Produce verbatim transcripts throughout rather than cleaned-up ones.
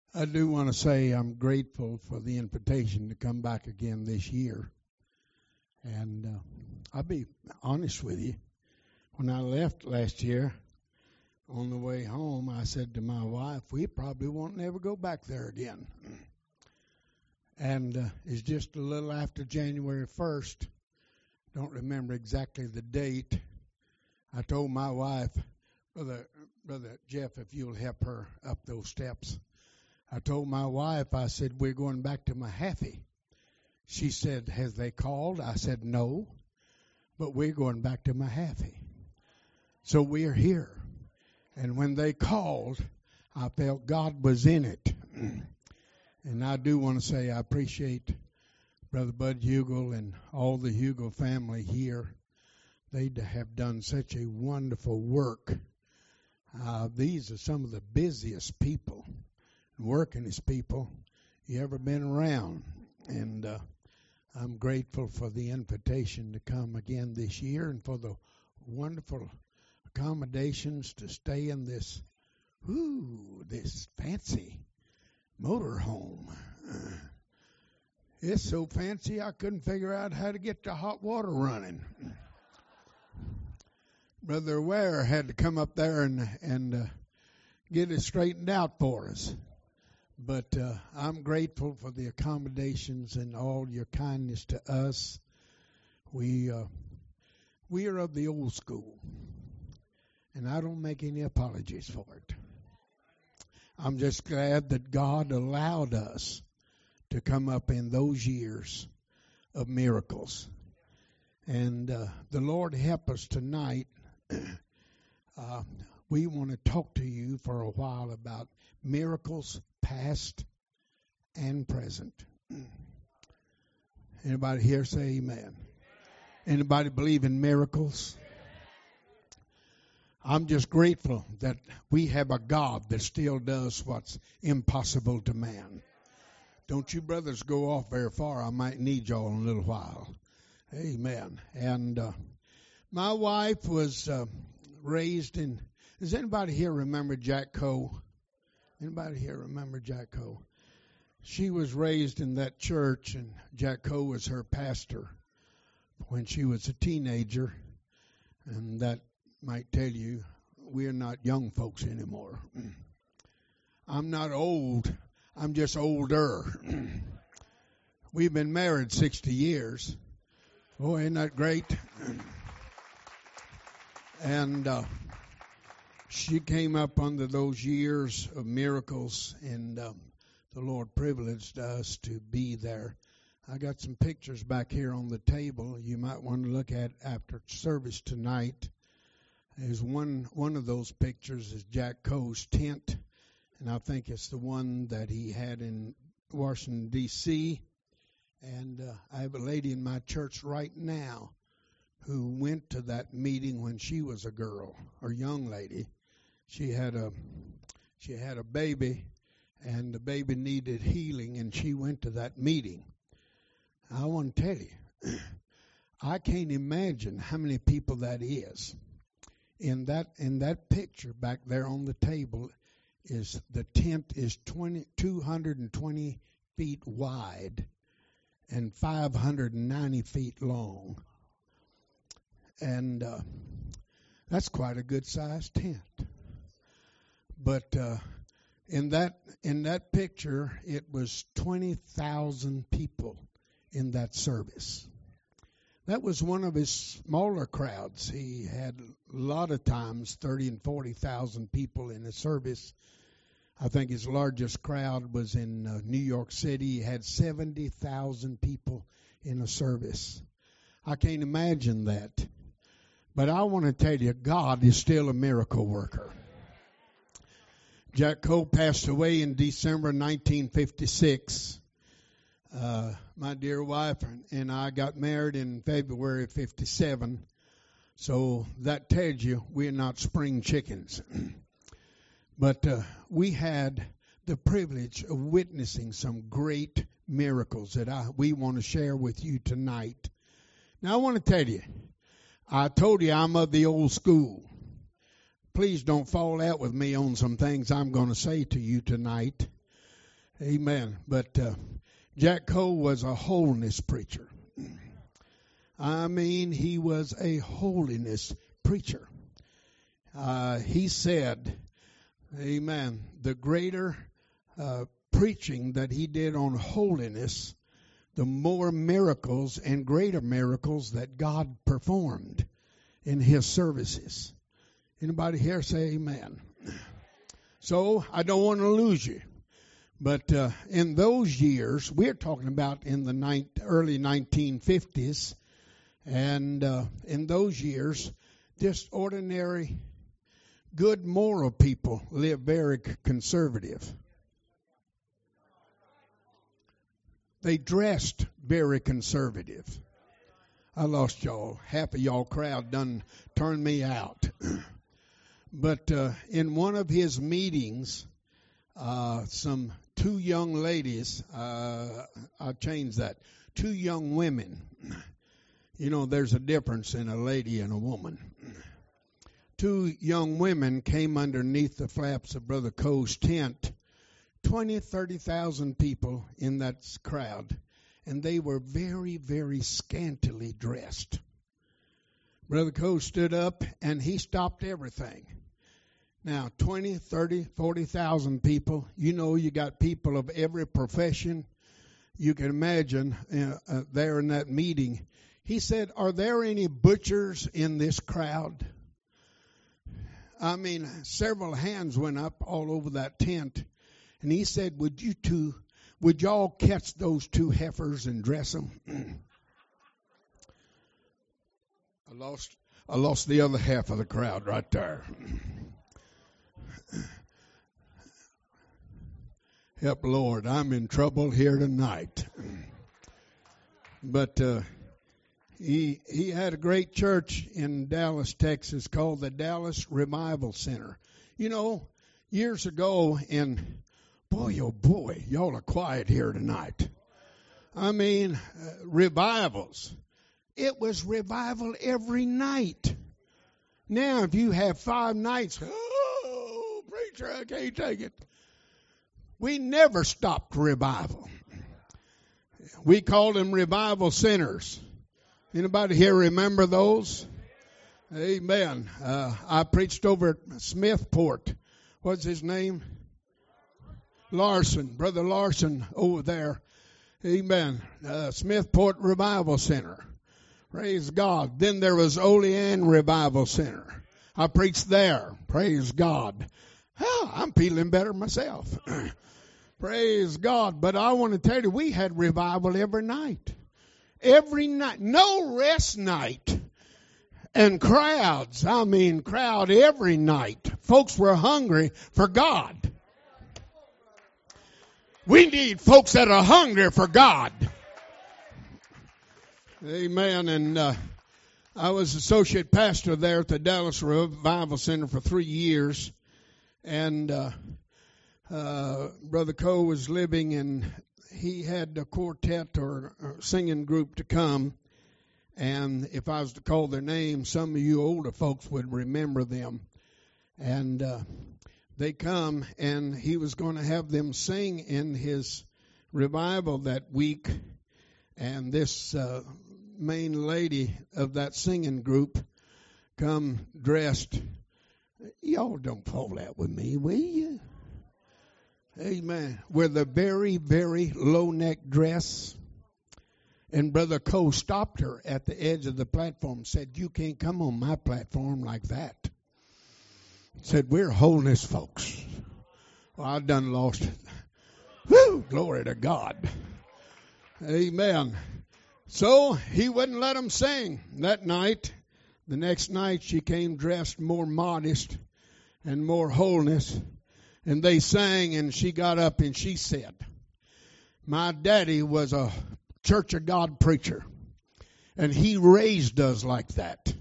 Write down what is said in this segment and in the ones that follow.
I do want to say I'm grateful for the invitation to come back again this year. And uh, I'll be honest with you. When I left last year, on the way home, I said to my wife, we probably won't never go back there again. And uh, it's just a little after January first. Don't remember exactly the date. I told my wife, Brother, Brother Jeff, if you'll help her up those steps. I told my wife, I said, we're going back to Mahaffey. She said, has they called? I said, no, but we're going back to Mahaffey. So we're here. And when they called, I felt God was in it. And I do want to say I appreciate Brother Bud Hugel and all the Hugel family here. They have done such a wonderful work. Uh, these are some of the busiest people, workingest people you ever been around. And uh, I'm grateful for the invitation to come again this year and for the wonderful accommodations to stay in this, whoo, this fancy motorhome. Uh, it's so fancy I couldn't figure out how to get the hot water running. Brother Ware had to come up there and and uh, get it straightened out for us. But uh, I'm grateful for the accommodations and all your kindness to us. We uh, we are of the old school, and I don't make any apologies for it. I'm just glad that God allowed us to come up in those years of miracles. And uh, the Lord help us tonight. uh, we want to talk to you for a while about miracles past and present. Anybody here say amen? Anybody believe in miracles? I'm just grateful that we have a God that still does what's impossible to man. Don't you brothers go off very far. I might need y'all in a little while. Amen. And uh, my wife was uh, raised in, does anybody here remember Jack Coe? Anybody here remember Jack Coe? She was raised in that church, and Jack Coe was her pastor when she was a teenager. And that might tell you we're not young folks anymore. I'm not old. I'm just older. We've been married sixty years. Oh, isn't that great? And uh, she came up under those years of miracles, and um, the Lord privileged us to be there. I got some pictures back here on the table you might want to look at after service tonight. There's one one of those pictures is Jack Coe's tent, and I think it's the one that he had in Washington, D C And uh, I have a lady in my church right now who went to that meeting when she was a girl, or young lady. She had a she had a baby, and the baby needed healing, and she went to that meeting. I want to tell you, I can't imagine how many people that is. In that in that picture back there on the table is the tent is twenty, two hundred twenty feet wide and five hundred ninety feet long. And uh, that's quite a good sized tent. But uh, in that in that picture, it was twenty thousand people in that service. That was one of his smaller crowds. He had a lot of times thirty and forty thousand people in a service. I think his largest crowd was in uh, New York City. He had seventy thousand people in a service. I can't imagine that. But I want to tell you, God is still a miracle worker. Jack Coe passed away in December nineteen fifty-six. Uh, my dear wife and I got married in February of fifty-seven. So that tells you we're not spring chickens. But uh, we had the privilege of witnessing some great miracles that I, we want to share with you tonight. Now I want to tell you, I told you I'm of the old school. Please don't fall out with me on some things I'm going to say to you tonight. Amen. But uh, Jack Coe was a holiness preacher. I mean, he was a holiness preacher. Uh, he said, amen, the greater uh, preaching that he did on holiness, the more miracles and greater miracles that God performed in his services. Anybody here say amen? So I don't want to lose you. But uh, in those years, we're talking about in the ni- early nineteen fifties, and uh, in those years, just ordinary, good moral people lived very conservative. They dressed very conservative. I lost y'all. Half of y'all crowd done turned me out. But uh, in one of his meetings, uh, some two young ladies, uh, I changed that, two young women. You know, there's a difference in a lady and a woman. Two young women came underneath the flaps of Brother Coe's tent. twenty, thirty thousand people in that crowd. And they were very, very scantily dressed. Brother Coe stood up and he stopped everything. Now, twenty, thirty, forty thousand people. You know, you got people of every profession. You can imagine uh, uh, there in that meeting. He said, are there any butchers in this crowd? I mean, several hands went up all over that tent. And he said, would you two, would y'all catch those two heifers and dress them? I lost, I lost the other half of the crowd right there. Help, Lord, I'm in trouble here tonight. But uh, he he had a great church in Dallas, Texas, called the Dallas Revival Center. You know, years ago, in boy, oh boy, y'all are quiet here tonight. I mean, uh, revivals. It was revival every night. Now, if you have five nights, oh, preacher, I can't take it. We never stopped revival. We called them revival centers. Anybody here remember those? Amen. Uh, I preached over at Smithport. What's his name? Larson. Brother Larson over there. Amen. Uh, Smithport Revival Center. Praise God. Then there was Olean Revival Center. I preached there. Praise God. Oh, I'm feeling better myself. Praise God. But I want to tell you, we had revival every night. Every night. No rest night. And crowds. I mean, crowd every night. Folks were hungry for God. We need folks that are hungry for God. Amen. And uh, I was associate pastor there at the Dallas Revival Center for three years. And uh, uh, Brother Coe was living, and he had a quartet or a singing group to come. And if I was to call their names, some of you older folks would remember them. And uh, they come, and he was going to have them sing in his revival that week. And this uh, main lady of that singing group come dressed. Y'all don't fall out with me, will you? Amen. With a very, very low-neck dress. And Brother Coe stopped her at the edge of the platform and said, you can't come on my platform like that. Said, we're holiness folks. Well, I done lost it. Woo, glory to God. Amen. So he wouldn't let them sing that night. The next night she came dressed more modest and more holiness. And they sang, and she got up and she said, my daddy was a Church of God preacher. And he raised us like that.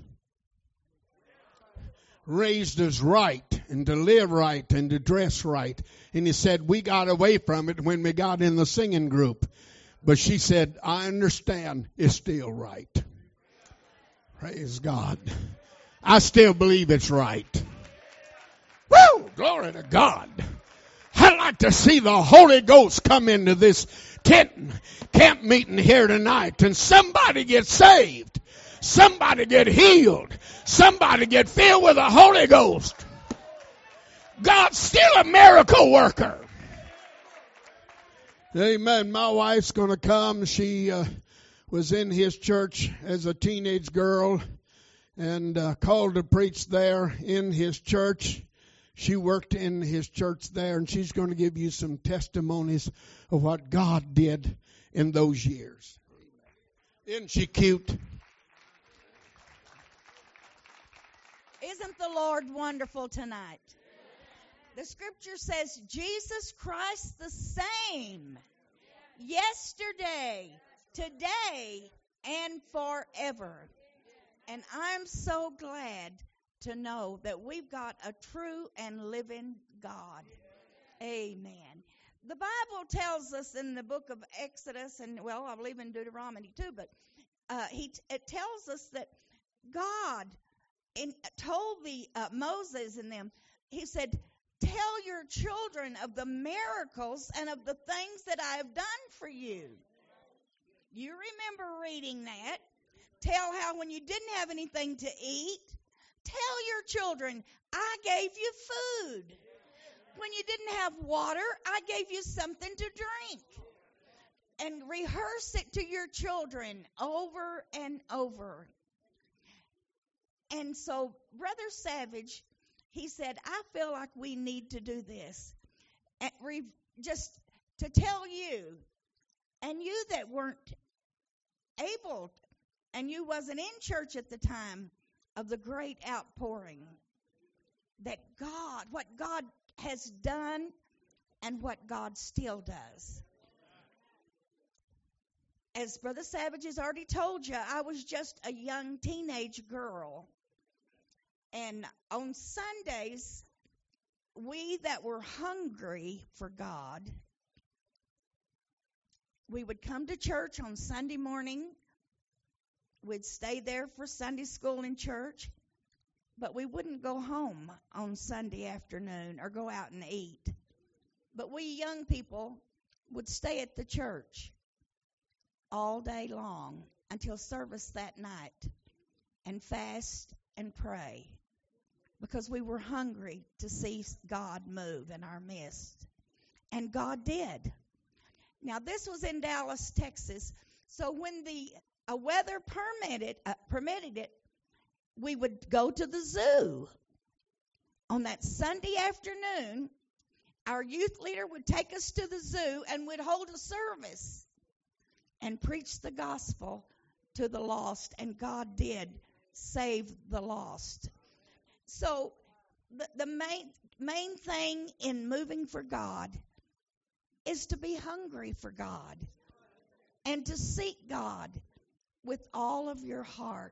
Raised us right, and to live right, and to dress right. And he said, we got away from it when we got in the singing group. But she said, I understand it's still right. Praise God. I still believe it's right. Woo! Glory to God. Hallelujah. like to see the Holy Ghost come into this tent camp meeting here tonight and somebody get saved. Somebody get healed. Somebody get filled with the Holy Ghost. God's still a miracle worker. Amen. My wife's going to come. She uh, was in his church as a teenage girl and uh, called to preach there in his church. She worked in his church there, and she's going to give you some testimonies of what God did in those years. Isn't she cute? Isn't the Lord wonderful tonight? The scripture says Jesus Christ the same yesterday, today, and forever. And I'm so glad to know that we've got a true and living God. Amen. The Bible tells us in the book of Exodus, and well, I believe in Deuteronomy too, but uh, he t- it tells us that God in, told the uh, Moses and them, he said, tell your children of the miracles and of the things that I have done for you. You remember reading that. Tell how when you didn't have anything to eat, tell your children, I gave you food. When you didn't have water, I gave you something to drink. And rehearse it to your children over and over. And so, Brother Savage, he said, I feel like we need to do this. And re- just to tell you, and you that weren't able, and you wasn't in church at the time of the great outpouring, that God, what God has done and what God still does. As Brother Savage has already told you, I was just a young teenage girl. And on Sundays, we that were hungry for God, we would come to church on Sunday morning. We'd stay there for Sunday school in church, but we wouldn't go home on Sunday afternoon or go out and eat. But we young people would stay at the church all day long until service that night and fast and pray because we were hungry to see God move in our midst. And God did. Now, this was in Dallas, Texas. So when the uh, weather permitted, uh, permitted it, we would go to the zoo. On that Sunday afternoon, our youth leader would take us to the zoo and would hold a service and preach the gospel to the lost. And God did save the lost. So the, the main, main thing in moving for God is to be hungry for God and to seek God with all of your heart.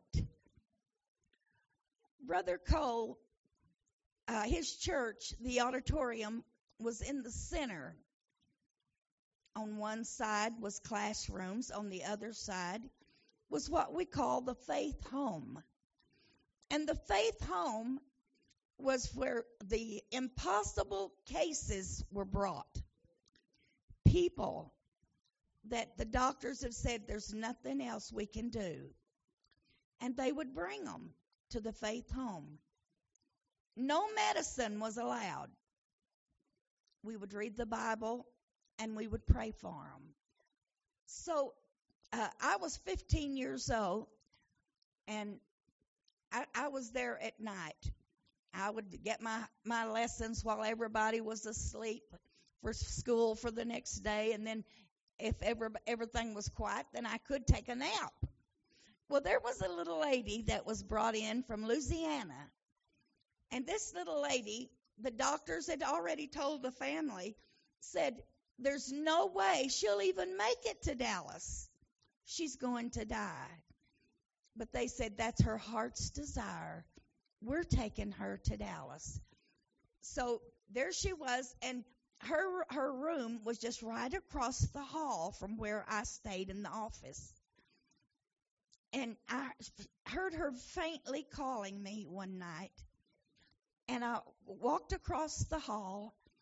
Brother Cole, uh, his church, the auditorium, was in the center. On one side was classrooms. On the other side was what we call the faith home. And the faith home was where the impossible cases were brought. People that the doctors have said there's nothing else we can do. And they would bring them to the faith home. No medicine was allowed. We would read the Bible and we would pray for them. So uh, I was fifteen years old, and I, I was there at night. I would get my, my lessons while everybody was asleep for school for the next day, and then if ever, everything was quiet, then I could take a nap. Well, there was a little lady that was brought in from Louisiana, and this little lady, the doctors had already told the family, said, there's no way she'll even make it to Dallas. She's going to die. But they said that's her heart's desire. We're taking her to Dallas. So there she was, and her her room was just right across the hall from where I stayed in the office. And I heard her faintly calling me one night. And I walked across the hall,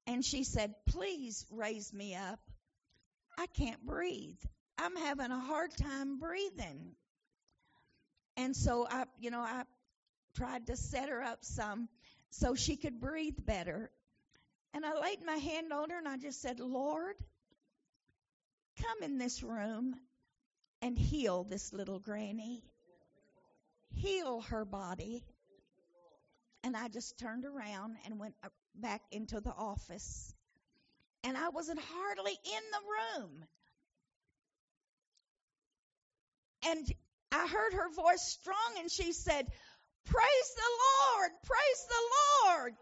And she said, please raise me up. I can't breathe. I'm having a hard time breathing. And so I, you know, I tried to set her up some so she could breathe better. And I laid my hand on her and I just said, Lord, come in this room and heal this little granny. Heal her body. And I just turned around and went back into the office. And I wasn't hardly in the room. And I heard her voice strong, and she said, praise the Lord, praise the Lord.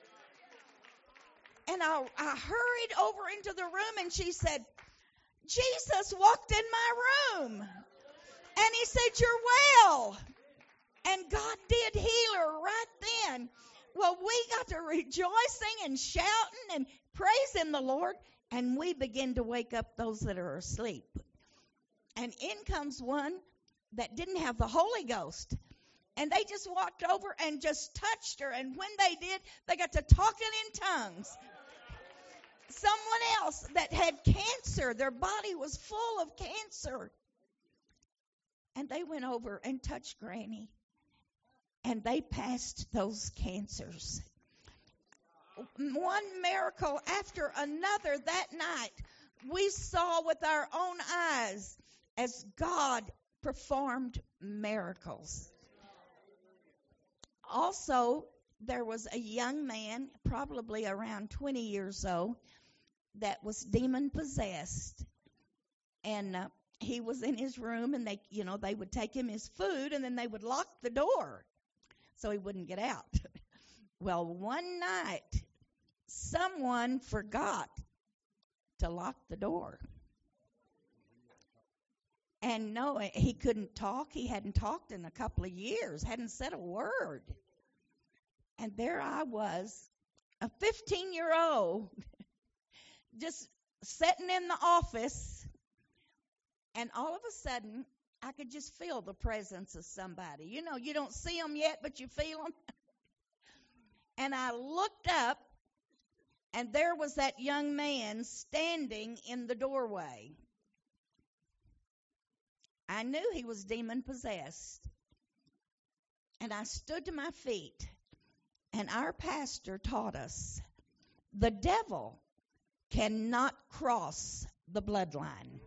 And I, I hurried over into the room, and she said, Jesus walked in my room. And he said, you're well. And God did heal her right then. Well, we got to rejoicing and shouting and praising the Lord, and we begin to wake up those that are asleep. And in comes one that didn't have the Holy Ghost. And they just walked over and just touched her. And when they did, they got to talking in tongues. Someone else that had cancer, their body was full of cancer. And they went over and touched Granny. And they passed those cancers. One miracle after another that night, we saw with our own eyes as God performed miracles. Also, there was a young man, probably around twenty years old, that was demon possessed. And uh, he was in his room, and they, you know, they would take him his food, and then they would lock the door so he wouldn't get out. Well, one night, someone forgot to lock the door. And no, he couldn't talk. He hadn't talked in a couple of years, hadn't said a word. And there I was, a fifteen-year-old, just sitting in the office, and all of a sudden, I could just feel the presence of somebody. You know, you don't see them yet, but you feel them. And I looked up, and there was that young man standing in the doorway. I knew he was demon-possessed. And I stood to my feet, and our pastor taught us, the devil cannot cross the bloodline.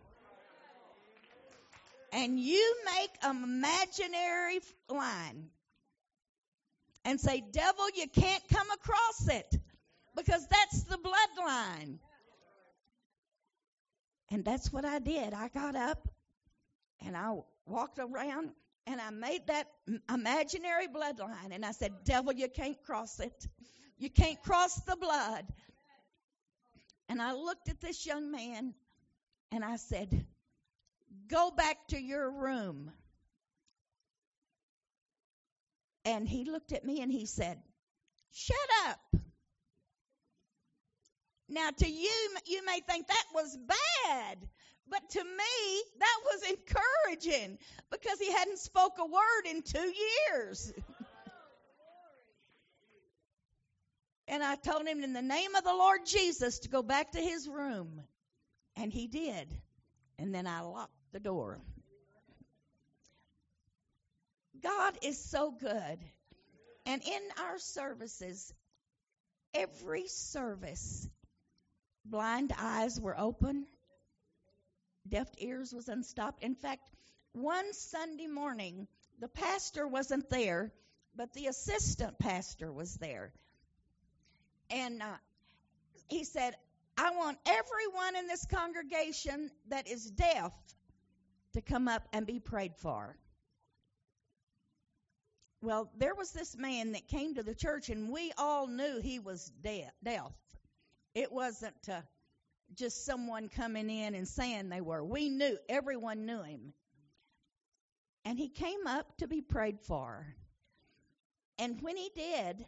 And you make an imaginary line and say, devil, you can't come across it because that's the bloodline. And that's what I did. I got up and I walked around and I made that imaginary bloodline. And I said, devil, you can't cross it. You can't cross the blood. And I looked at this young man and I said, go back to your room. And he looked at me and he said, shut up. Now, to you, you may think that was bad. But to me, that was encouraging because he hadn't spoke a word in two years. And I told him in the name of the Lord Jesus to go back to his room. And he did. And then I locked the door. God is so good. And in our services, every service, blind eyes were open. Deaf ears was unstopped. In fact, one Sunday morning, the pastor wasn't there, but the assistant pastor was there. And uh, he said, I want everyone in this congregation that is deaf to come up and be prayed for. Well, there was this man that came to the church, and we all knew he was deaf. It wasn't uh, just someone coming in and saying they were. We knew, everyone knew him. And he came up to be prayed for. And when he did,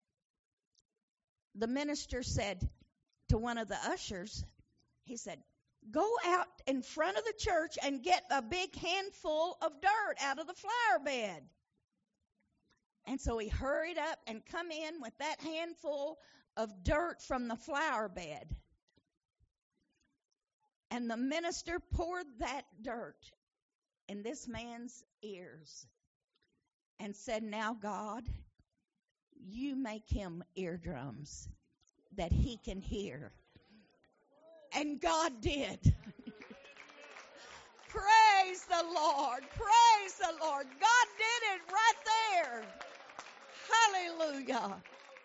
the minister said to one of the ushers, he said, go out in front of the church and get a big handful of dirt out of the flower bed. And so he hurried up and come in with that handful of dirt from the flower bed. And the minister poured that dirt in this man's ears and said, "Now, God, you make him eardrums that he can hear." And God did. Praise the Lord. Praise the Lord. God did it right there. Hallelujah.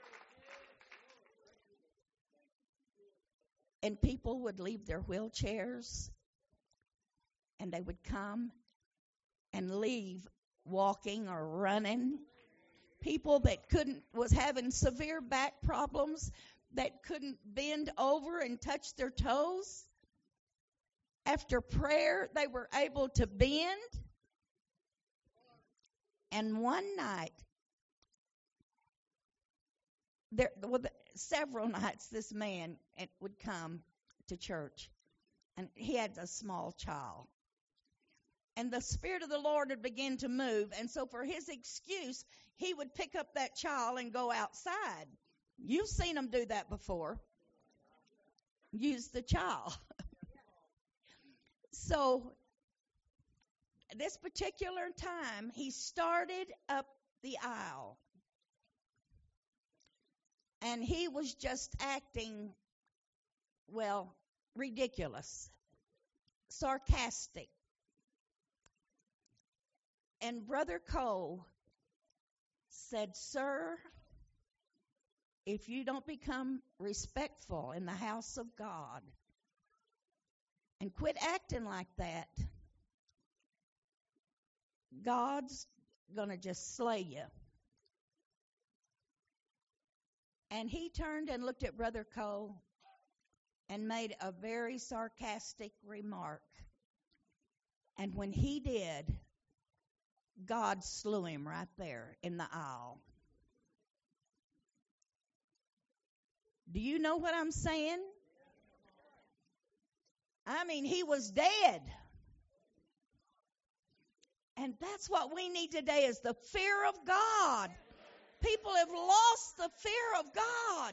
And people would leave their wheelchairs and they would come and leave walking or running. People that couldn't, was having severe back problems, that couldn't bend over and touch their toes. After prayer, they were able to bend. And one night, there, well, several nights, this man would come to church, and he had a small child. And the Spirit of the Lord would begin to move, and so for his excuse, he would pick up that child and go outside. You've seen him do that before. Use the child. So this particular time, he started up the aisle. And he was just acting, well, ridiculous, sarcastic. And Brother Cole said, "Sir, if you don't become respectful in the house of God and quit acting like that, God's going to just slay you." And he turned and looked at Brother Cole and made a very sarcastic remark. And when he did, God slew him right there in the aisle. Do you know what I'm saying? I mean, he was dead. And that's what we need today, is the fear of God. People have lost the fear of God.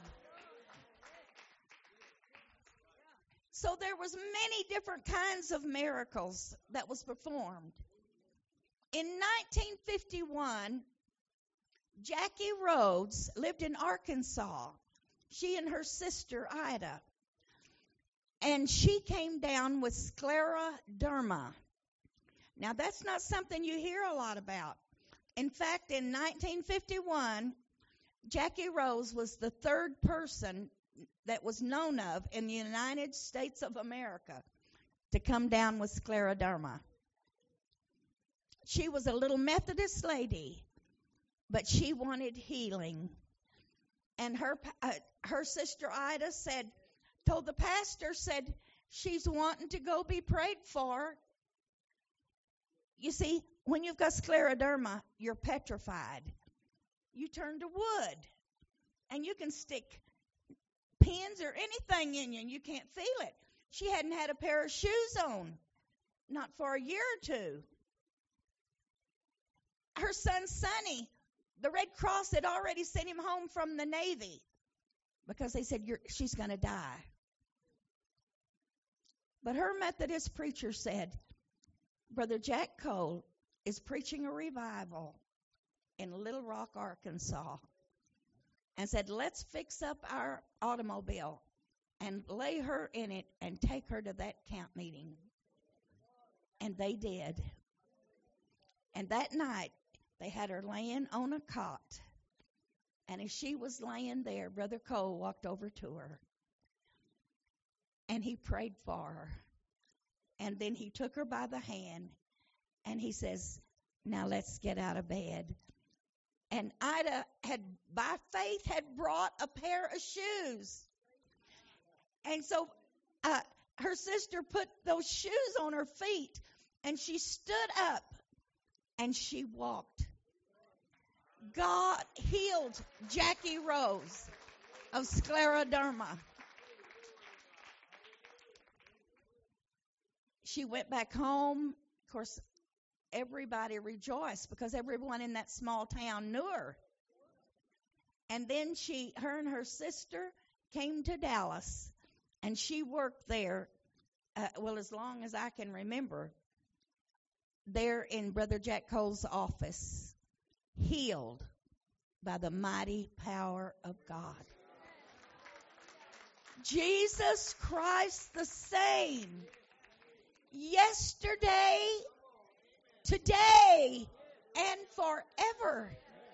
So there was many different kinds of miracles that was performed. In nineteen fifty-one, Jackie Rhodes lived in Arkansas. She and her sister Ida. And she came down with scleroderma. Now, that's not something you hear a lot about. In fact, in nineteen fifty-one, Jackie Rose was the third person that was known of in the United States of America to come down with scleroderma. She was a little Methodist lady, but she wanted healing. And her uh, her sister Ida said, told the pastor, said, she's wanting to go be prayed for. You see, when you've got scleroderma, you're petrified. You turn to wood, and you can stick pins or anything in you, and you can't feel it. She hadn't had a pair of shoes on, not for a year or two. Her son, Sonny, the Red Cross had already sent him home from the Navy because they said, You're, she's going to die. But her Methodist preacher said, Brother Jack Cole is preaching a revival in Little Rock, Arkansas, and said, let's fix up our automobile and lay her in it and take her to that camp meeting. And they did. And that night, they had her laying on a cot. And as she was laying there, Brother Cole walked over to her. And he prayed for her. And then he took her by the hand. And he says, now let's get out of bed. And Ida had, by faith, had brought a pair of shoes. And so uh, her sister put those shoes on her feet. And she stood up. And she walked. God healed Jackie Rose of scleroderma. She went back home. Of course, everybody rejoiced because everyone in that small town knew her. And then she, her and her sister came to Dallas, and she worked there, uh, well, as long as I can remember, there in Brother Jack Cole's office, healed by the mighty power of God. Jesus Christ the same, yesterday, today, and forever.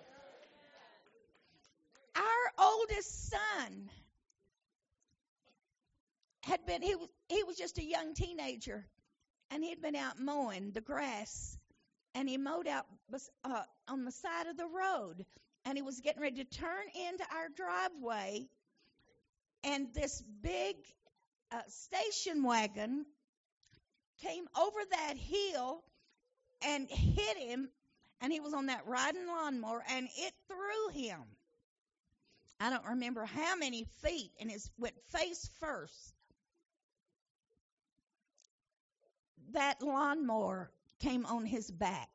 Our oldest son had been, he was, he was just a young teenager, and he'd been out mowing the grass, and he mowed out uh, on the side of the road, and he was getting ready to turn into our driveway, and this big uh, station wagon came over that hill and hit him, and he was on that riding lawnmower, and it threw him. I don't remember how many feet, and it went face first. That lawnmower came on his back.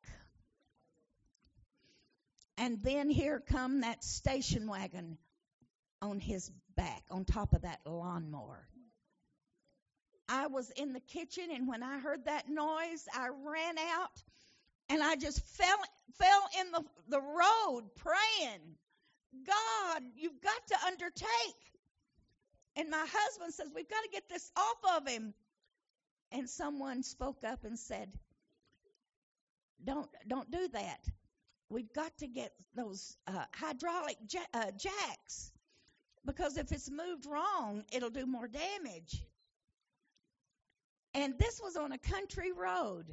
And then here come that station wagon on his back, on top of that lawnmower. I was in the kitchen, and when I heard that noise, I ran out, and I just fell fell in the, the road praying, God, you've got to undertake. And my husband says, we've got to get this off of him. And someone spoke up and said, don't don't do that. We've got to get those uh, hydraulic ja- uh, jacks, because if it's moved wrong, it'll do more damage. And this was on a country road.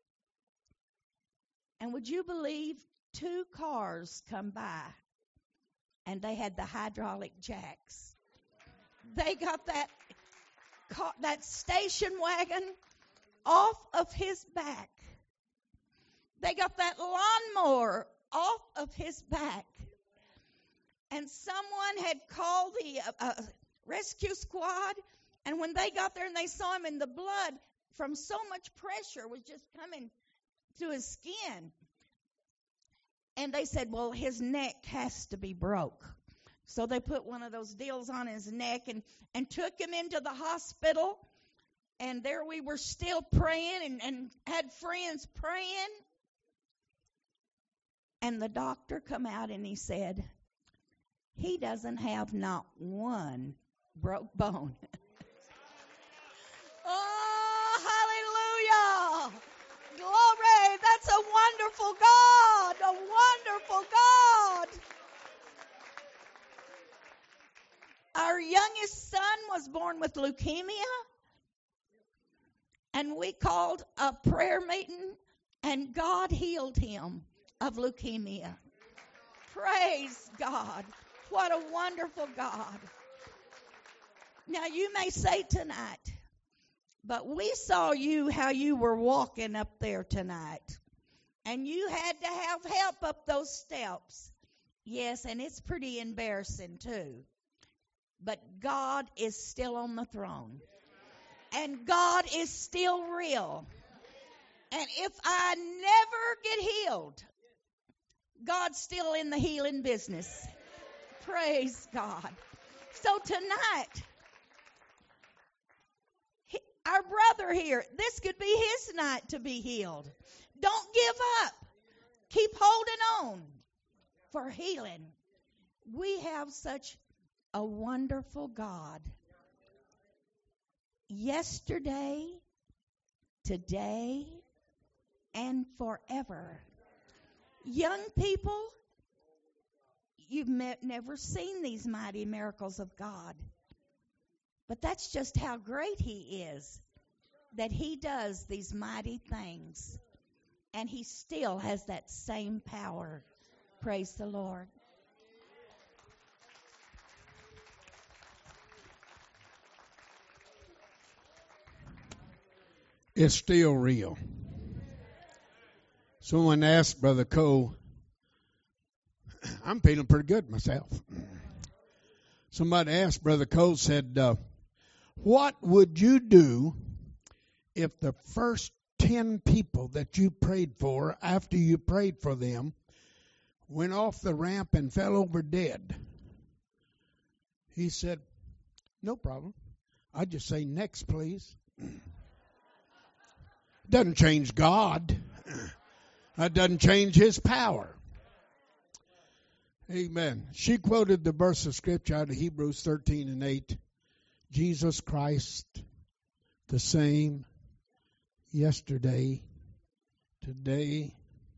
And would you believe, two cars come by, and they had the hydraulic jacks. They got that car, that station wagon off of his back. They got that lawnmower off of his back. And someone had called the uh, uh, rescue squad, and when they got there and they saw him in the blood from so much pressure was just coming to his skin. And they said, well, his neck has to be broke. So they put one of those deals on his neck and, and took him into the hospital. And there we were still praying and, and had friends praying. And the doctor come out and he said, he doesn't have not one broke bone. Oh, hallelujah. Glory. That's a wonderful God. A wonderful God. Our youngest son was born with leukemia. And we called a prayer meeting, and God healed him of leukemia. Praise God. What a wonderful God. Now you may say tonight, but we saw you how you were walking up there tonight. And you had to have help up those steps. Yes, and it's pretty embarrassing too. But God is still on the throne. And God is still real. And if I never get healed, God's still in the healing business. Praise God. So tonight, he, our brother here, this could be his night to be healed. Don't give up. Keep holding on for healing. We have such a wonderful God. Yesterday, today, and forever. Young people, you've met, never seen these mighty miracles of God. But that's just how great He is, that He does these mighty things. And He still has that same power. Praise the Lord. It's still real. Someone asked Brother Cole, I'm feeling pretty good myself. Somebody asked Brother Cole, said, uh, what would you do if the first ten people that you prayed for, after you prayed for them, went off the ramp and fell over dead? He said, no problem. I just say next, please. Doesn't change God. That doesn't change his power. Amen. She quoted the verse of scripture out of Hebrews thirteen and eight. Jesus Christ, the same yesterday, today,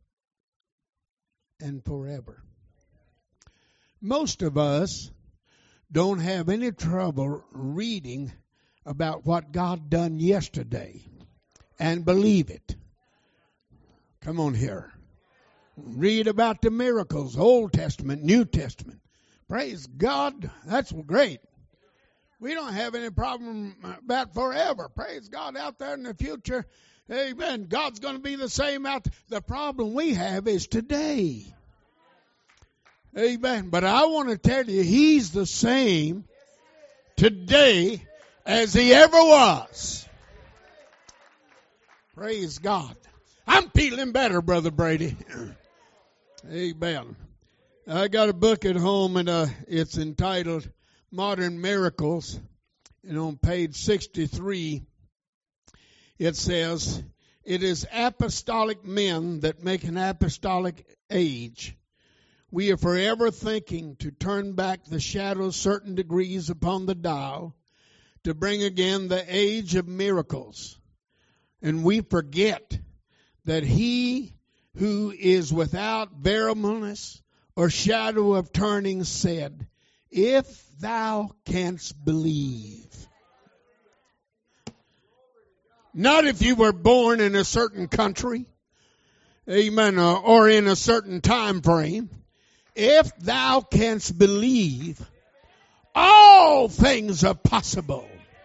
and forever. Most of us don't have any trouble reading about what God done yesterday and believe it. Come on here. Read about the miracles, Old Testament, New Testament. Praise God. That's great. We don't have any problem about forever. Praise God, out there in the future. Amen. God's going to be the same out there. The problem we have is today. Amen. But I want to tell you, he's the same today as he ever was. Praise God. I'm feeling better, Brother Brady. Amen. I got a book at home, and uh, it's entitled Modern Miracles. And on page sixty-three, it says, it is apostolic men that make an apostolic age. We are forever thinking to turn back the shadow certain degrees upon the dial to bring again the age of miracles. And we forget that he who is without variableness or shadow of turning said, if thou canst believe. Not if you were born in a certain country, amen, or, or in a certain time frame. If thou canst believe, all things are possible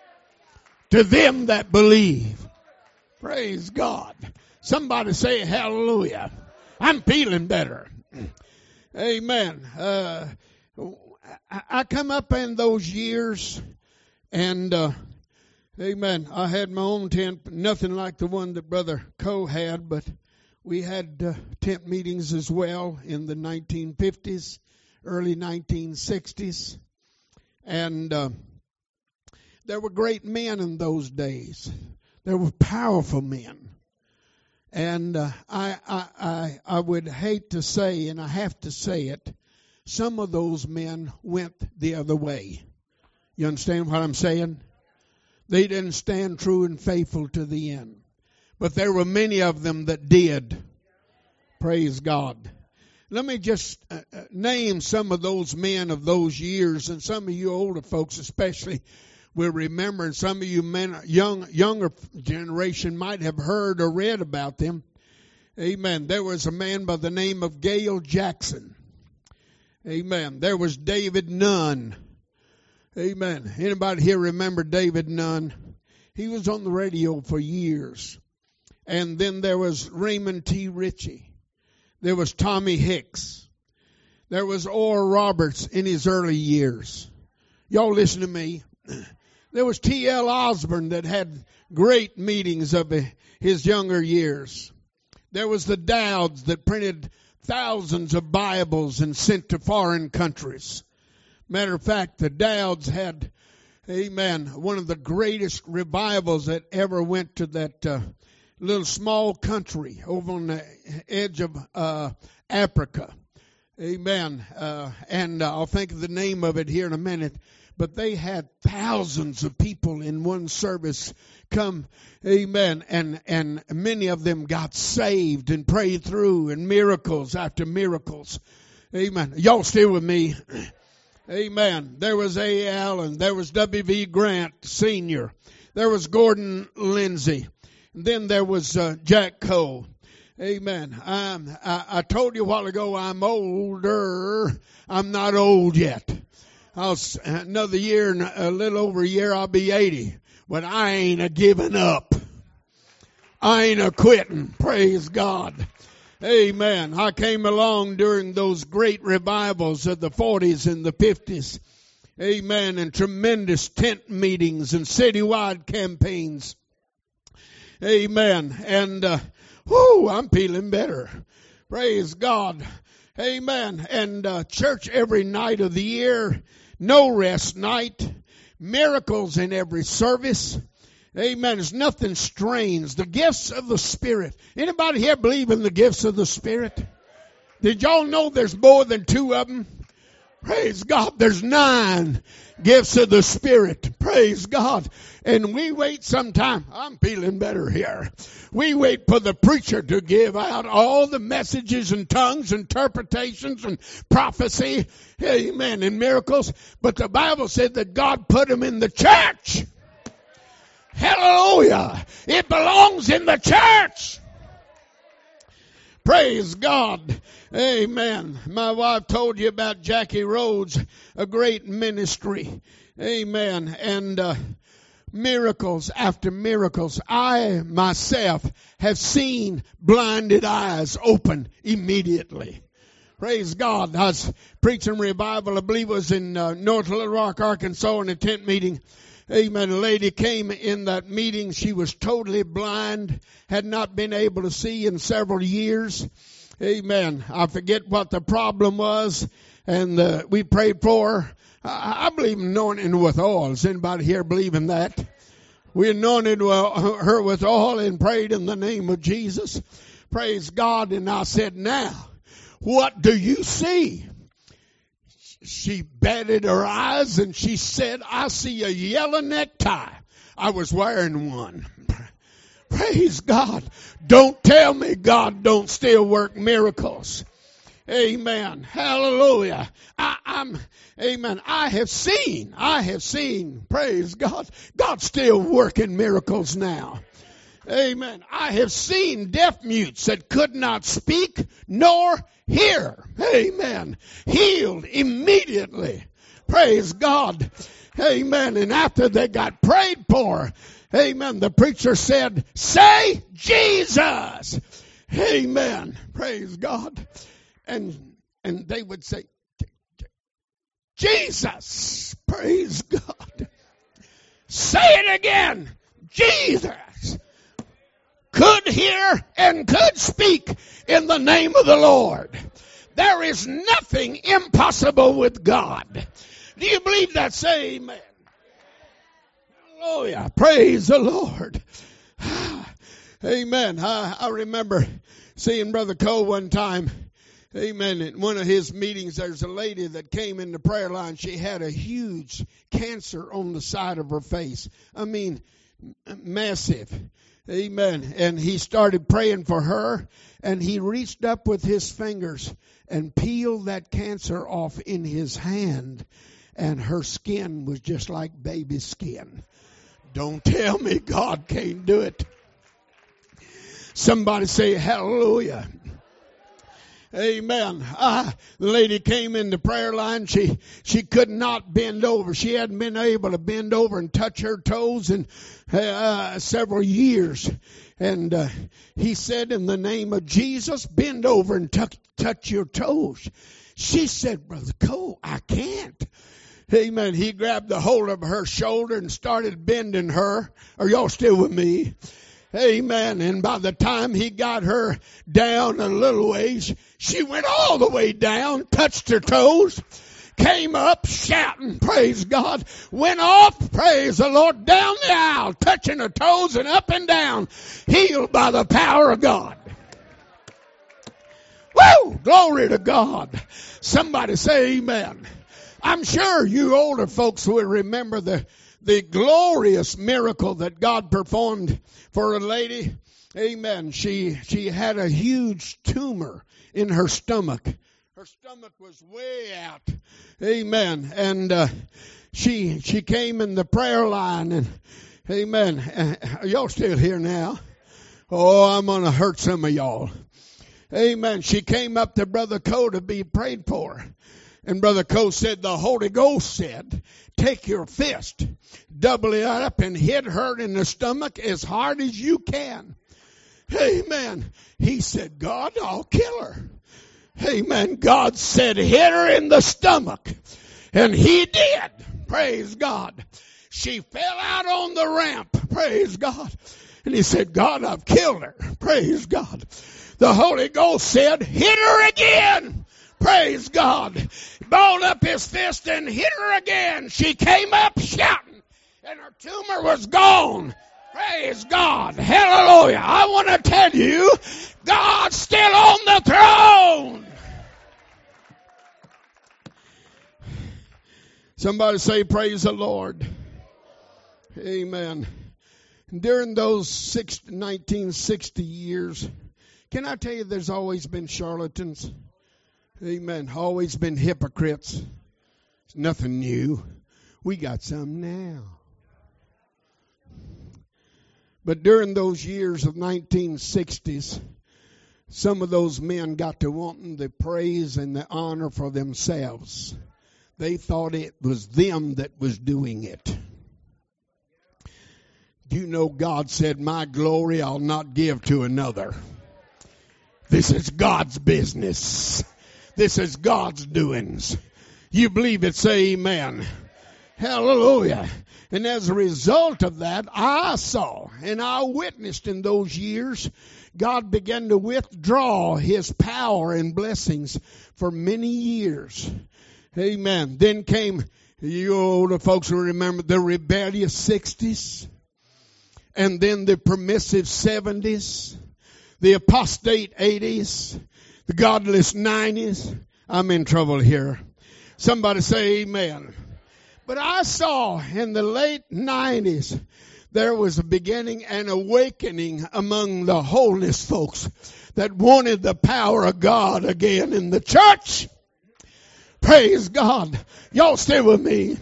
to them that believe. Praise God. Somebody say hallelujah. I'm feeling better. Amen. Uh, I come up in those years, and uh, amen, I had my own tent, nothing like the one that Brother Coe had, but we had uh, tent meetings as well in the nineteen fifties, early nineteen sixties. And uh, there were great men in those days. There were powerful men. And uh, I, I, I, I would hate to say, and I have to say it, some of those men went the other way. You understand what I'm saying? They didn't stand true and faithful to the end. But there were many of them that did. Praise God. Let me just uh, name some of those men of those years, and some of you older folks especially will remember, and some of you men, young, younger generation might have heard or read about them. Amen. There was a man by the name of Gale Jackson. Amen. There was David Nunn. Amen. Anybody here remember David Nunn? He was on the radio for years. And then there was Raymond T. Ritchie. There was Tommy Hicks. There was Oral Roberts in his early years. Y'all listen to me. There was T L Osborne that had great meetings of his younger years. There was the Dowds that printed thousands of Bibles and sent to foreign countries. Matter of fact, the Dowds had, amen, one of the greatest revivals that ever went to that uh, little small country over on the edge of uh, Africa. Amen. Uh, and uh, I'll think of the name of it here in a minute. But they had thousands of people in one service come, amen, and, and many of them got saved and prayed through, and miracles after miracles. Amen. Y'all still with me? Amen. There was A. Allen. There was W V. Grant Senior There was Gordon Lindsay. And then there was uh, Jack Coe. Amen. I'm, I, I told you a while ago I'm older. I'm not old yet. I'll, another year, a little over a year, I'll be eighty. But I ain't a giving up. I ain't a quitting. Praise God. Amen. I came along during those great revivals of the forties and the fifties. Amen. And tremendous tent meetings and citywide campaigns. Amen. And, uh, whoo, I'm feeling better. Praise God. Amen. And uh, church every night of the year. no rest night, miracles in every service. Amen. There's nothing strange. The gifts of the Spirit. Anybody here believe in the gifts of the Spirit? Did y'all know there's more than two of them? Praise God. There's nine gifts of the Spirit. Praise God. And we wait sometime. I'm feeling better here. We wait for the preacher to give out all the messages and tongues, interpretations and prophecy. Amen. And miracles. But the Bible said that God put them in the church. Hallelujah. It belongs in the church. Praise God. Amen. My wife told you about Jackie Rhodes, a great ministry. Amen. And uh, miracles after miracles. I myself have seen blinded eyes open immediately. Praise God. I was preaching revival, I believe it was in uh, North Little Rock, Arkansas, in a tent meeting. Amen. A lady came in that meeting. She was totally blind, had not been able to see in several years. Amen. I forget what the problem was, and uh, we prayed for her. I, I believe in anointing with oil. Does anybody here believe in that? We anointed her with oil and prayed in the name of Jesus. Praise God. And I said, now, what do you see? She batted her eyes and she said, I see a yellow necktie. I was wearing one. Praise God. Don't tell me God don't still work miracles. Amen. Hallelujah. I, I'm, amen. I have seen, I have seen, praise God, God's still working miracles now. Amen. I have seen deaf mutes that could not speak nor hear. Amen. Healed immediately. Praise God. Amen. And after they got prayed for, amen, the preacher said, say Jesus. Amen. Praise God. And and they would say, Jesus. Praise God. Say it again. Jesus. Could hear and could speak in the name of the Lord. There is nothing impossible with God. Do you believe that? Say amen. Hallelujah. Praise the Lord. Amen. I, I remember seeing Brother Cole one time. Amen. At one of his meetings, there's a lady that came in the prayer line. She had a huge cancer on the side of her face. I mean, massive. Amen. And he started praying for her, and he reached up with his fingers and peeled that cancer off in his hand, and her skin was just like baby skin. Don't tell me God can't do it. Somebody say hallelujah. Amen. Ah, the lady came in the prayer line. She she could not bend over. She hadn't been able to bend over and touch her toes in uh, several years. And uh, he said, in the name of Jesus, bend over and tuck, touch your toes. She said, Brother Cole, I can't. Amen. He grabbed the hold of her shoulder and started bending her. Are y'all still with me? Amen. And by the time he got her down a little ways, she went all the way down, touched her toes, came up shouting, praise God, went off, praise the Lord, down the aisle, touching her toes and up and down, healed by the power of God. Woo! Glory to God. Somebody say amen. I'm sure you older folks will remember the The glorious miracle that God performed for a lady. Amen. She she had a huge tumor in her stomach. Her stomach was way out. Amen. And uh, she she came in the prayer line. And amen. Uh, are y'all still here now? Oh, I'm going to hurt some of y'all. Amen. She came up to Brother Cole to be prayed for. And Brother Cole said, the Holy Ghost said, take your fist, double it up, and hit her in the stomach as hard as you can. Amen. He said, God, I'll kill her. Amen. God said, hit her in the stomach. And he did. Praise God. She fell out on the ramp. Praise God. And he said, God, I've killed her. Praise God. The Holy Ghost said, hit her again. Praise God. Balled up his fist and hit her again. She came up shouting, and her tumor was gone. Praise God. Hallelujah. I want to tell you, God's still on the throne. Somebody say, praise the Lord. Amen. During those six, nineteen sixty years, can I tell you there's always been charlatans? Amen. Always been hypocrites. It's nothing new. We got some now. But during those years of nineteen sixties, some of those men got to wanting the praise and the honor for themselves. They thought it was them that was doing it. Do you know God said, my glory I'll not give to another. This is God's business. This is God's doings. You believe it, say amen. Hallelujah. And as a result of that, I saw and I witnessed in those years, God began to withdraw his power and blessings for many years. Amen. Then came, you older folks will remember the rebellious sixties. And then the permissive seventies. The apostate eighties. The godless nineties. I'm in trouble here. Somebody say amen. But I saw in the late nineties, there was a beginning and awakening among the holiness folks that wanted the power of God again in the church. Praise God. Y'all stay with me.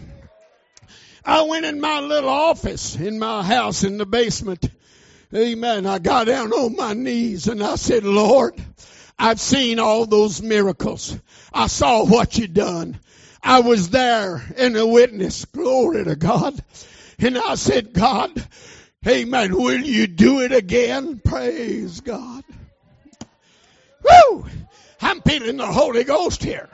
I went in my little office in my house in the basement. Amen. I got down on my knees and I said, Lord, I've seen all those miracles. I saw what you done. I was there in a witness. Glory to God. And I said, God, amen, will you do it again? Praise God. Woo! I'm feeling the Holy Ghost here.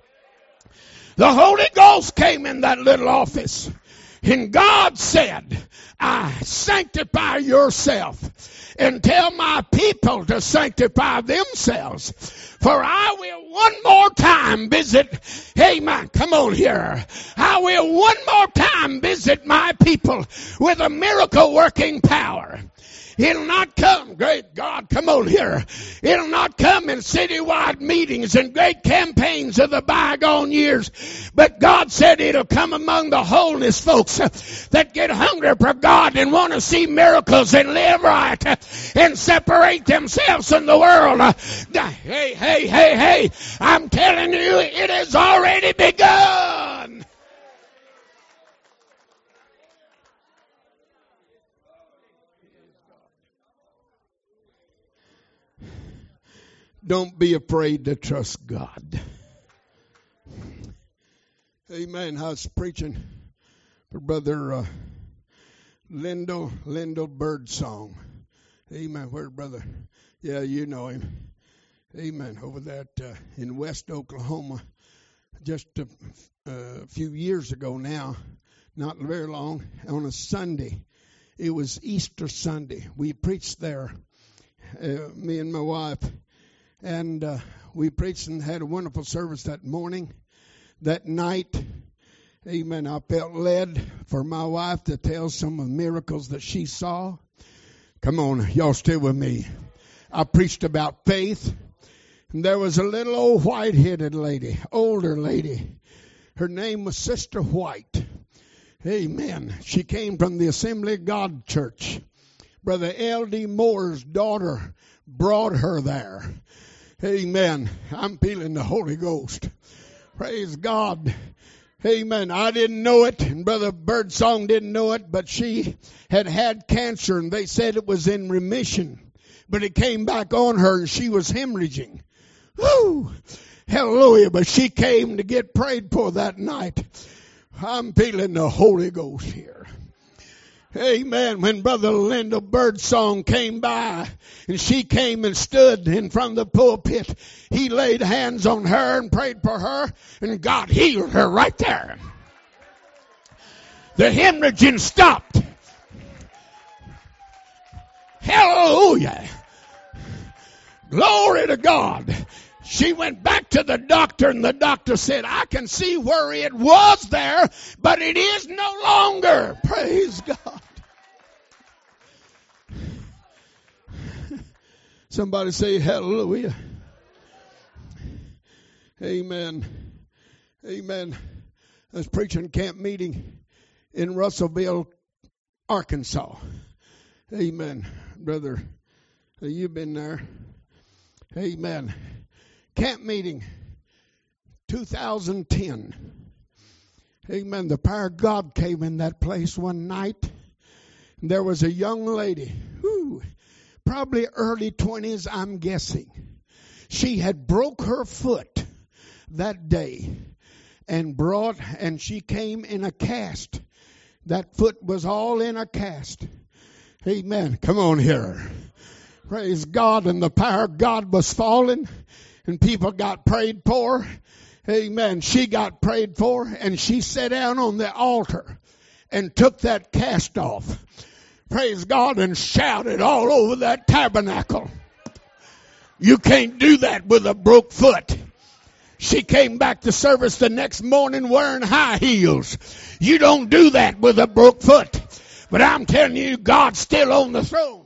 The Holy Ghost came in that little office. And God said, I sanctify yourself and tell my people to sanctify themselves. For I will one more time visit, amen, come on here. I will one more time visit my people with a miracle working power. It'll not come, great God, come on here. It'll not come in citywide meetings and great campaigns of the bygone years. But God said it'll come among the holiness folks that get hungry for God and want to see miracles and live right and separate themselves from the world. Hey, hey, hey, hey, I'm telling you, it has already begun. Don't be afraid to trust God. Amen. I was preaching for Brother uh, Lindell, Lindell Birdsong. Amen. Where's Brother? Yeah, you know him. Amen. Over that uh, in West Oklahoma, just a, a few years ago now, not very long, on a Sunday. It was Easter Sunday. We preached there, uh, me and my wife. And uh, we preached and had a wonderful service that morning. That night, amen, I felt led for my wife to tell some of the miracles that she saw. Come on, y'all stay with me. I preached about faith. And there was a little old white-headed lady, older lady. Her name was Sister White. Amen. She came from the Assembly of God Church. Brother L D Moore's daughter brought her there. Amen. I'm feeling the Holy Ghost. Praise God. Amen. I didn't know it, and Brother Birdsong didn't know it, but she had had cancer, and they said it was in remission. But it came back on her, and she was hemorrhaging. Woo! Hallelujah. But she came to get prayed for that night. I'm feeling the Holy Ghost here. Amen. When Brother Lindell Birdsong came by and she came and stood in front of the pulpit, he laid hands on her and prayed for her, and God healed her right there. The hemorrhaging stopped. Hallelujah. Glory to God. She went back to the doctor, and the doctor said, I can see where it was there, but it is no longer. Praise God. Somebody say hallelujah. Amen. Amen. I was preaching camp meeting in Russellville, Arkansas. Amen. Brother, you've been there. Amen. Camp meeting, two thousand ten. Amen. The power of God came in that place one night. And there was a young lady, whew, probably early twenties, I'm guessing. She had broke her foot that day and brought, and she came in a cast. That foot was all in a cast. Amen. Come on here. Praise God. And the power of God was falling, and people got prayed for. Amen. She got prayed for, and she sat down on the altar and took that cast off. Praise God, and shouted all over that tabernacle. You can't do that with a broke foot. She came back to service the next morning wearing high heels. You don't do that with a broke foot. But I'm telling you, God's still on the throne.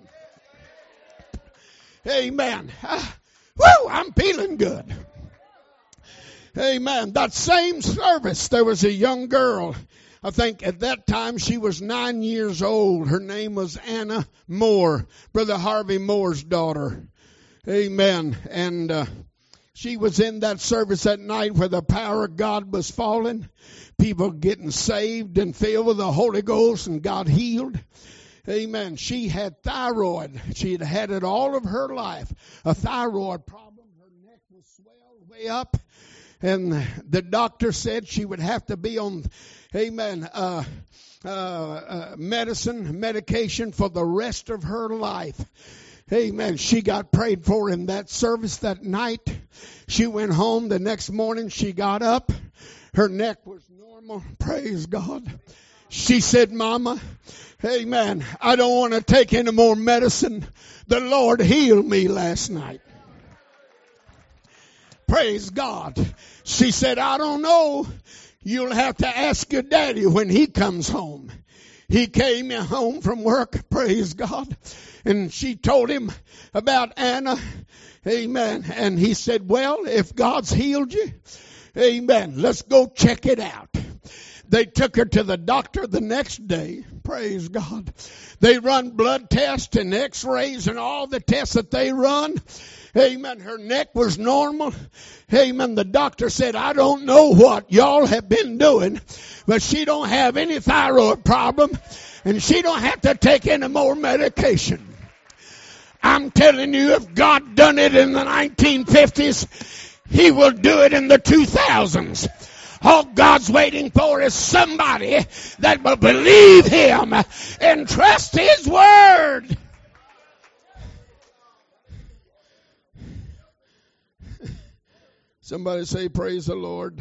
Amen. Ah, woo, I'm feeling good. Amen. That same service, there was a young girl. I think at that time she was nine years old. Her name was Anna Moore, Brother Harvey Moore's daughter. Amen. And uh, she was in that service that night where the power of God was falling. People getting saved and filled with the Holy Ghost, and God healed. Amen. She had thyroid. She had had it all of her life. A thyroid problem. Her neck was swelled way up. And the doctor said she would have to be on, amen, uh, uh, uh, medicine, medication for the rest of her life. Amen. She got prayed for in that service that night. She went home the next morning. She got up. Her neck was normal. Praise God. She said, Mama, amen, I don't want to take any more medicine. The Lord healed me last night. Praise God. She said, I don't know. You'll have to ask your daddy when he comes home. He came home from work, praise God, and she told him about Anna, amen. And he said, well, if God's healed you, amen, let's go check it out. They took her to the doctor the next day, praise God. They run blood tests and x-rays and all the tests that they run. Amen. Her neck was normal. Amen. The doctor said, I don't know what y'all have been doing, but she don't have any thyroid problem, and she don't have to take any more medication. I'm telling you, if God done it in the nineteen fifties, he will do it in the two thousands. All God's waiting for is somebody that will believe him and trust his word. Somebody say, praise the Lord.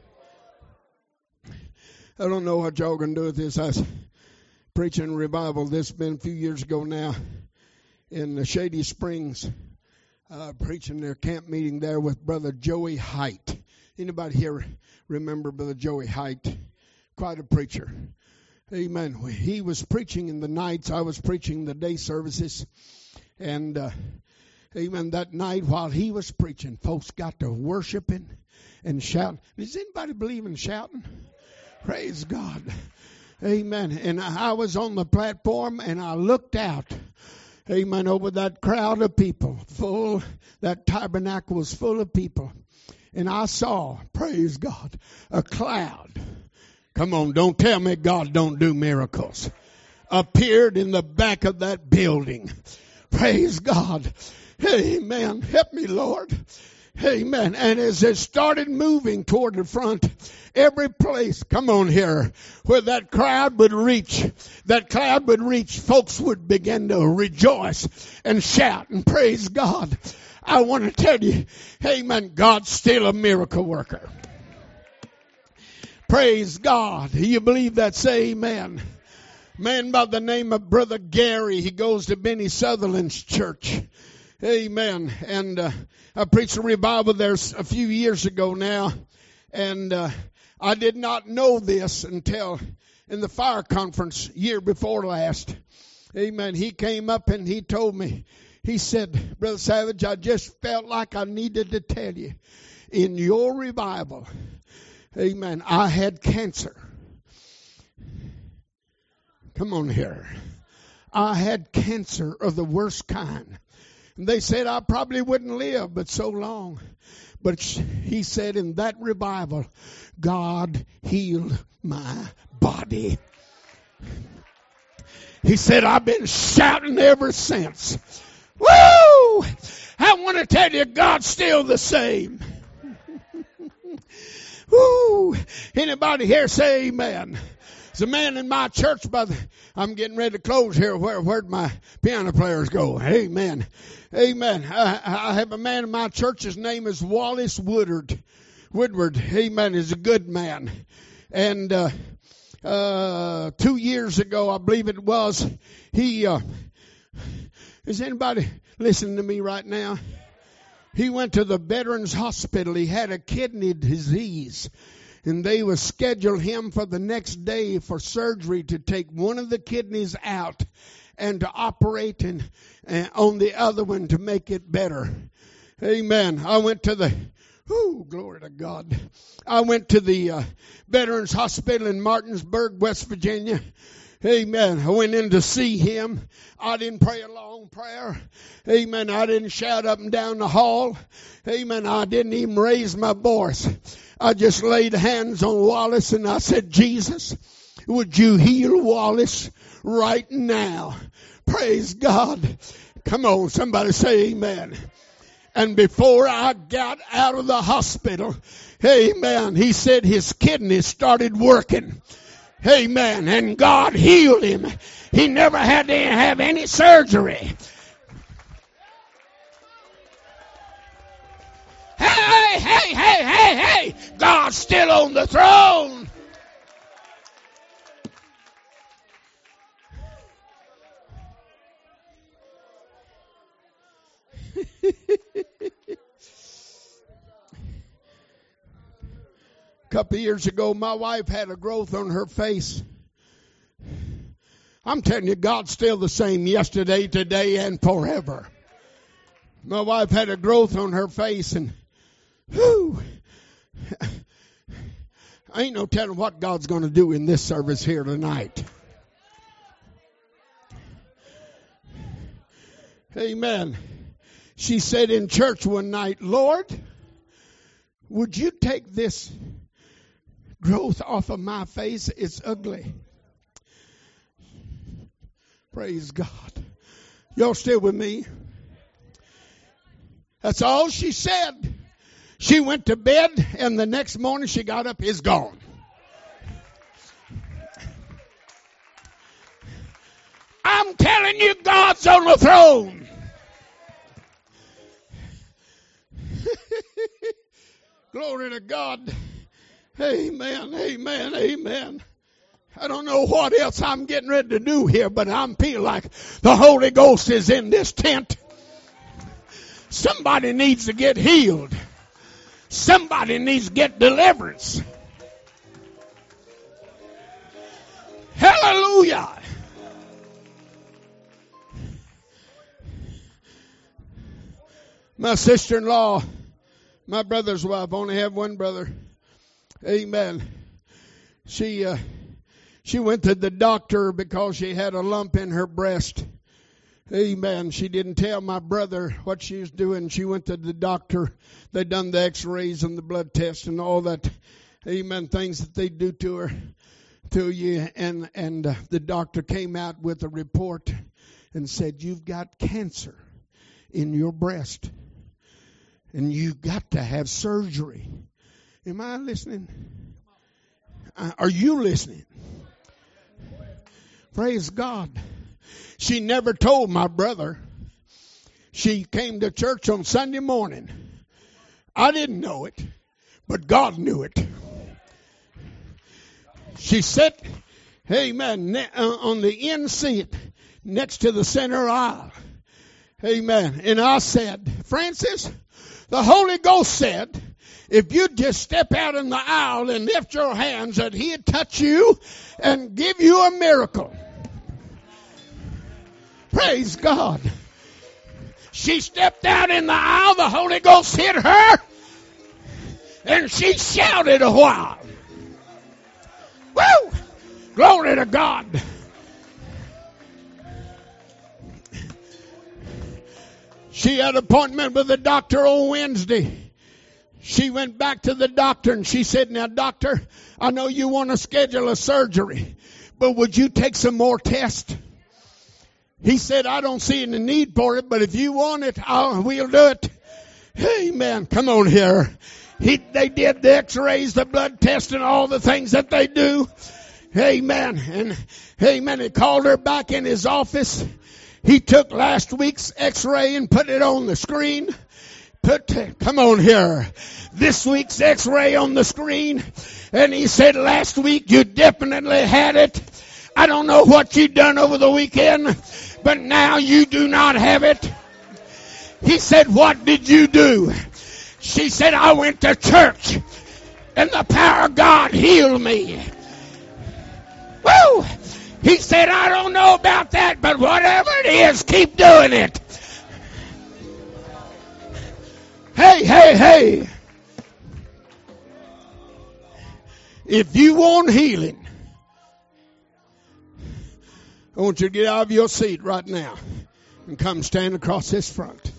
I don't know what y'all going to do with this. I was preaching revival. This has been a few years ago now in the Shady Springs, uh, preaching their camp meeting there with Brother Joey Height. Anybody here remember Brother Joey Height? Quite a preacher. Amen. He was preaching in the nights. I was preaching the day services. And, uh, amen, that night while he was preaching, folks got to worshiping and shouting. Does anybody believe in shouting? Praise God. Amen. And I was on the platform and I looked out, amen, over that crowd of people. Full, that tabernacle was full of people. And I saw, praise God, a cloud. Come on, don't tell me God don't do miracles. Appeared in the back of that building. Praise God. Amen. Help me, Lord. Amen. And as it started moving toward the front, every place, come on here, where that crowd would reach, that cloud would reach, folks would begin to rejoice and shout and praise God. I want to tell you, amen, God's still a miracle worker. Praise God. Do you believe that? Say amen. Man by the name of Brother Gary, he goes to Benny Sutherland's church. Amen. And uh, I preached a revival there a few years ago now. And uh, I did not know this until in the fire conference year before last. Amen. He came up and he told me, he said, Brother Savage, I just felt like I needed to tell you, in your revival, amen, I had cancer. Come on here. I had cancer of the worst kind. And they said I probably wouldn't live but so long. But he said in that revival, God healed my body. He said, I've been shouting ever since. Woo! I want to tell you, God's still the same. Woo! Anybody here say amen? There's a man in my church, by the, I'm getting ready to close here. Where, where'd my piano players go? Amen. Amen. I, I have a man in my church. His name is Wallace Woodward. Woodward. Amen. He's a good man. And, uh, uh, two years ago, I believe it was, he, uh, is anybody listening to me right now? He went to the Veterans Hospital. He had a kidney disease. And they would schedule him for the next day for surgery to take one of the kidneys out and to operate and, uh, on the other one to make it better. Amen. I went to the, whoo, glory to God. I went to the uh, Veterans Hospital in Martinsburg, West Virginia. Amen. I went in to see him. I didn't pray a long prayer. Amen. I didn't shout up and down the hall. Amen. I didn't even raise my voice. I just laid hands on Wallace and I said, Jesus, would you heal Wallace right now? Praise God. Come on, somebody say amen. And before I got out of the hospital, amen, he said his kidneys started working. Amen. And God healed him. He never had to have any surgery. Hey, hey, hey, hey, hey. God's still on the throne. A couple of years ago, my wife had a growth on her face. I'm telling you, God's still the same yesterday, today, and forever. My wife had a growth on her face, and whew, I ain't no telling what God's going to do in this service here tonight. Amen. She said in church one night, Lord, would you take this growth off of my face? It's ugly. Praise God. Y'all still with me? That's all she said. She went to bed, and the next morning she got up, it's gone. I'm telling you, God's on the throne. Glory to God. Amen, amen, amen. I don't know what else I'm getting ready to do here, but I'm feeling like the Holy Ghost is in this tent. Somebody needs to get healed. Somebody needs to get deliverance. Hallelujah. My sister-in-law, my brother's wife, I only have one brother. Amen. She uh, she went to the doctor because she had a lump in her breast. Amen. She didn't tell my brother what she was doing. She went to the doctor. They done the x-rays and the blood tests and all that. Amen. Things that they do to her, to you. And, and uh, the doctor came out with a report and said, you've got cancer in your breast. And you've got to have surgery. Am I listening? Uh, are you listening? Praise God. She never told my brother. She came to church on Sunday morning. I didn't know it, but God knew it. She sat, amen, on the end seat next to the center aisle. Amen. And I said, Francis, the Holy Ghost said, if you just step out in the aisle and lift your hands, that He'd touch you and give you a miracle. Praise God. She stepped out in the aisle, the Holy Ghost hit her, and she shouted a while. Woo! Glory to God. She had an appointment with the doctor on Wednesday. She went back to the doctor and she said, now doctor, I know you want to schedule a surgery, but would you take some more tests? He said, I don't see any need for it, but if you want it, I'll, we'll do it. Amen. Come on here. He, they did the x-rays, the blood test, and all the things that they do. Amen. And amen. He called her back in his office. He took last week's x-ray and put it on the screen. Put, come on here, this week's x-ray on the screen. And he said, last week you definitely had it. I don't know what you done over the weekend, but now you do not have it. He said, what did you do? She said, I went to church and the power of God healed me. Woo! He said, I don't know about that, but whatever it is, keep doing it. Hey, hey, hey. If you want healing, I want you to get out of your seat right now and come stand across this front.